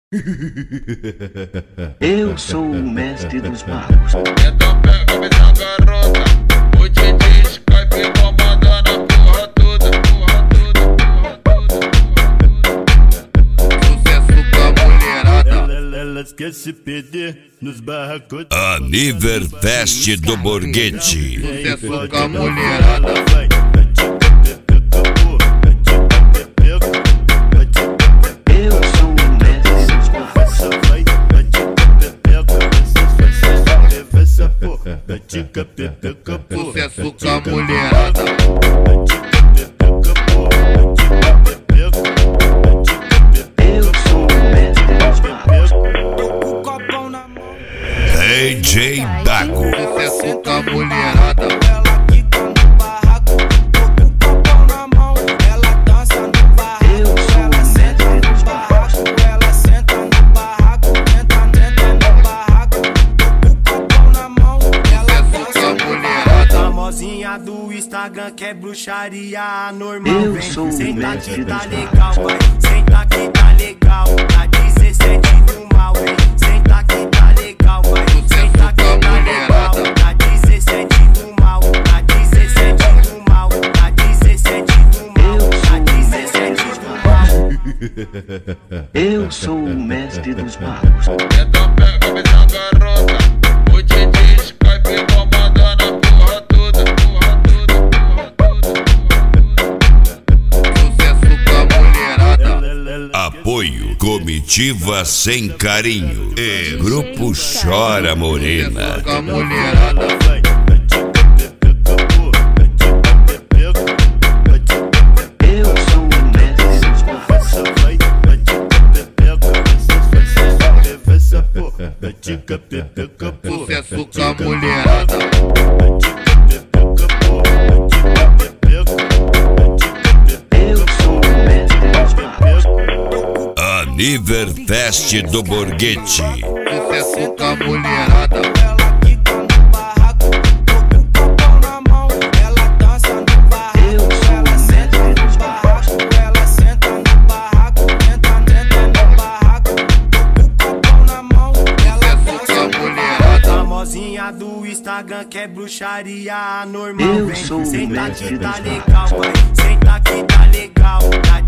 Eu sou o mestre dos magos. Então pega a visão, garota. O DJ Skype comandando a porra toda, porra toda, porra toda. Sucesso com a mulherada. Elas querem se perder nos barracos. Aniverfest do Borghetti. Sucesso com a mulherada. Eu sou o mestre dos magos. Sucesso com a mulherada. Eu sou o mestre dos magos. DJ Dago. Sucesso com a mulherada. Eu sou o mestre dos magos. Famosinha do Instagram que é bruxaria normal. Eu Vem, sou o senta mestre que tá dos legal, vai. Senta que tá legal. Tá 17 do mal, vem. Senta que tá legal, vai. Senta que tá legal. Tá 17 do mal. Tá 17 do mal. Tá 17 do mal. Tá 17 do mal. Eu sou o mestre dos magos. Então pega a visão, garota. O DJ Skype comandando a porra toda, porra toda, porra toda. Sucesso com a mulherada. Apoio Comitiva Sem Carinho e Grupo Chora Morena. Com a mulherada. Eu sou o mestre dos magos. Sucesso com a mulherada. Eu sou o mestre dos magos. Aniverfest do Borghetti. Sucesso com a mulherada. Eu sou o mestre dos magos. Sucesso com a mulherada. Famosinha do Instagram que é bruxaria normal. Eu Vem, sou o senta mestre que tá dos legal, vai. Senta que tá legal. Tá